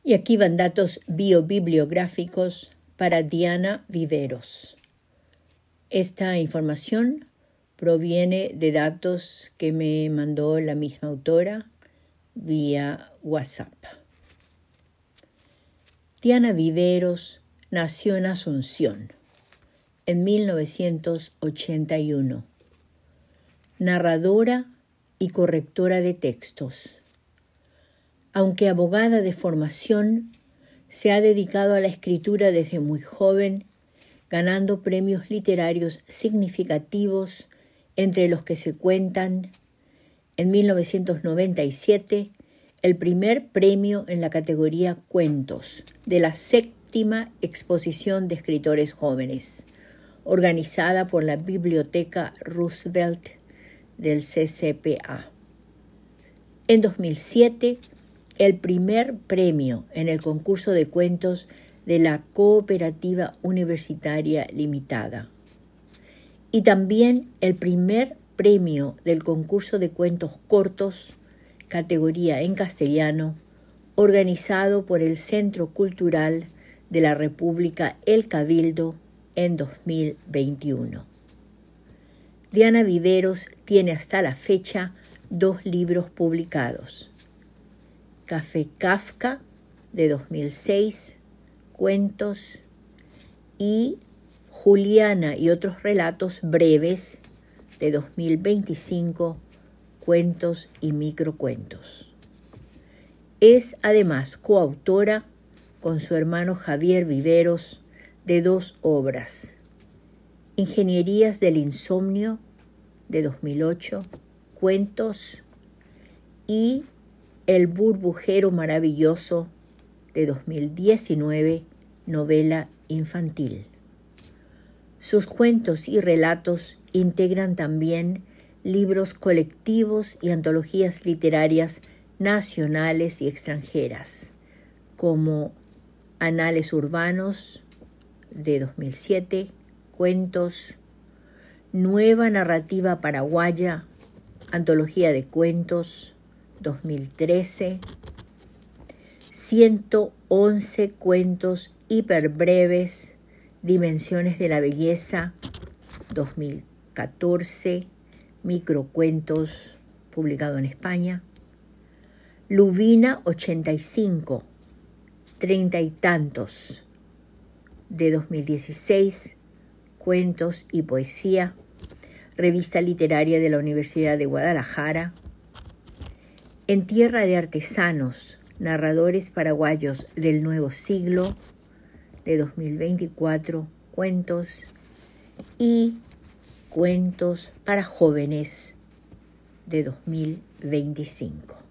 Y aquí van datos biobibliográficos para Diana Viveros. Esta información proviene de datos que me mandó la misma autora vía WhatsApp. Diana Viveros nació en Asunción en 1981, narradora y correctora de textos. Aunque abogada de formación, se ha dedicado a la escritura desde muy joven, ganando premios literarios significativos, entre los que se cuentan, en 1997, el primer premio en la categoría Cuentos de la 7ª Exposición de Escritores Jóvenes, organizada por la Biblioteca Roosevelt del CCPA. En 2007, el primer premio en el concurso de cuentos de la Cooperativa Universitaria Limitada. Y también el primer premio del concurso de cuentos cortos, categoría en castellano, organizado por el Centro Cultural de la República El Cabildo en 2021. Diana Viveros tiene hasta la fecha 2 libros publicados: Café Kafka, de 2006, cuentos, y Juliana y otros relatos breves, de 2025, cuentos y microcuentos. Es además coautora con su hermano Javier Viveros de 2 obras: Ingenierías del Insomnio, de 2008, cuentos, y El Burbujero Maravilloso, de 2019, novela infantil. Sus cuentos y relatos integran también libros colectivos y antologías literarias nacionales y extranjeras, como Anales Urbanos, de 2007, cuentos, Nueva Narrativa Paraguaya, antología de cuentos, 2013, 111 cuentos hiperbreves, Dimensiones de la Belleza, 2014, microcuentos, publicado en España, Lubina 85, 30 y tantos, de 2016, cuentos y poesía, revista literaria de la Universidad de Guadalajara, En Tierra de Artesanos, narradores paraguayos del nuevo siglo, de 2024, cuentos, y Cuentos para jóvenes, de 2025.